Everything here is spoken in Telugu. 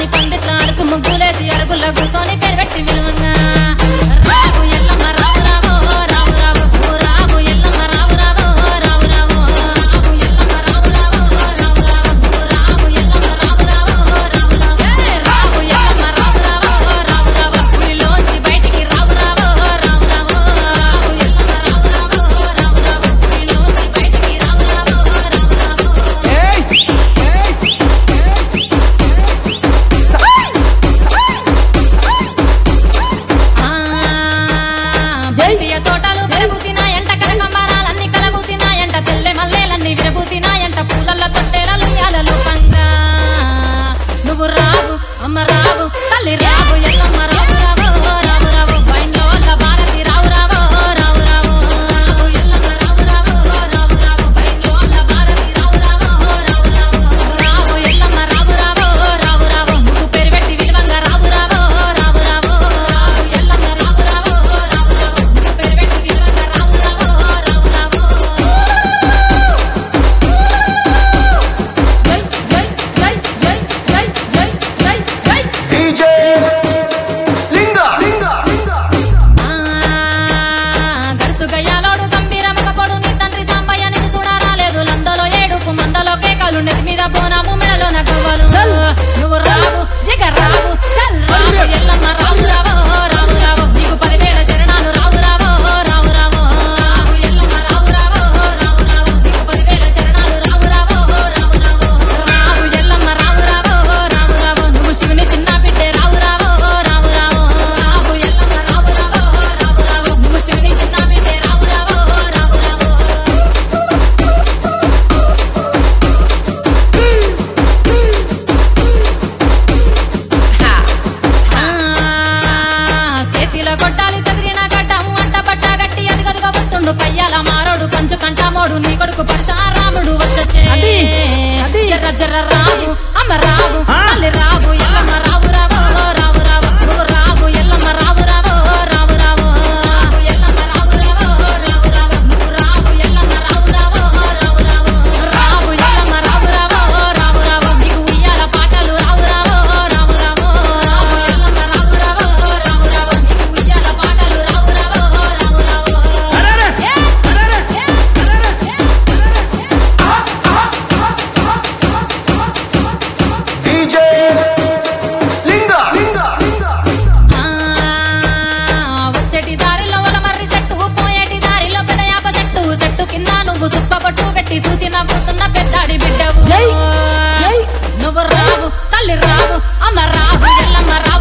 అని పందిట్ల అడుగు ముగ్గులేసి అరుగుల్లో కూర్చొని పేరు పెట్టి విలువంగా రావు ఎల్లమ్మ రావు రావో రావు రావు రావు ఎల్లమ్మ రావు రావో రావు రావు రావు ఎల్లమ్మ రావు రావో రావు రావు రావు ఎల్లమ్మ రావు రావో రావు రావు రావు ఎల్లమ్మ రావు రావో రావు రావు గుడిలోంచి బయటికి రావు రావో రావు రావు రావు ఎల్లమ్మ రావు రావో రావు రావు గుడిలోంచి బయటికి రావు రావో రావు రావు బెల్లియ తోటలు విరబూసినాయంట కనకంబరాలన్నీ కలబూసినాయంట తెల్లె మల్లెలన్నీ విరబూసినాయంట పూలల్ల తొట్టెలలు యాలలు పంగా నువ్వు రావు అమ్మ రావు తల్లి రావు ఎల్లమ్మ రావు రావు రావు రావు బైన్లో వల్ల భారతి రావు రావు రావు రావు రావు ఎల్లమ్మ రావు రావు రావు రావు బైన్లో వల్ల భారతి రావు రావు రావు రావు రావు ఎల్లమ్మ రావు రావు రావు రావు నువ్వు పేరు పెట్టి విలువంగా రావు రావు రావు రావు రావు ఎల్లమ్మ రావు రావు రావు రావు నువ్వు పేరు పెట్టి విలువంగా రావు రావు రావు రావు జై జై జై జై జై జై జై DJ లింగా గడుసు గయ్యాలోడు గంభీరముగ పొడు నీ తండ్రి సాంబయ్య నీకు చూడారాలేదు లందలో ఏడుపు మందలో కేకలు నెత్తి మీద బోనాము మెడలో నగవలు నువ్వు రావు దిగ రావు చల్ రావు ఎల్లమ్మ రావు రావు రావు రావు నీకు 10,000 శరణాలు రావు రావు రావు రావు రావు ఎల్లమ్మ రావు రావు రావు రావు నీకు 10,000 శరణాలు రావు రావు రావు రావు రావు ఎల్లమ్మ రావు రావు రావు రావు నువ్వు శివుని చిన్న బిడ్డే రావు రావు రావు రావు రావు ఎల్లమ్మ రావు రావు రావు రావు నువ్వు శివుని చిన్న బిడ్డే రావు రావు రావు రావు చేతిలో కొట్టాలి చదిరిన గడ్డము అంట పట్ట గట్టి అదిగదుగా వస్తుండు కయ్యాల మారోడు కంచు కంటామోడు నీ కొడుకు పరచారాముడు వచ్చే జర్ర జర్ర రావు అమ్మ రావు తల్లి రావు ఎల్లమ్మ రావు రావు రావు రావు నువ్వు రావు ఎల్లమ్మ రావు రావు రావు రావు రావు ఎల్లమ్మ రావు రావు రావు రావు నువ్వు రావు ఎల్లమ్మ రావు రావు రావు రావు రావు ఎల్లమ్మ రావు రావు రావు రావు నీకు ఉయ్యాల పాటలు రావు రావు రావు రావు రావు ఎల్లమ్మ రావు రావు రావు రావు నీకు ఉయ్యాల పాటలు రావు రావు రావు రావు DJ లింగా వచ్చేటి దారిలో మర్రి చెట్టు పోయేటి దారిలో పెద్ద యాప చెట్టు కింద నువ్వు సుక్కబొట్టు పెట్టి చూసి నవ్వుతున్న పెద్దాడి బిడ్డవు నువ్వు రావు తల్లి రావు అమ్మ రావు ఎల్లమ్మ రావు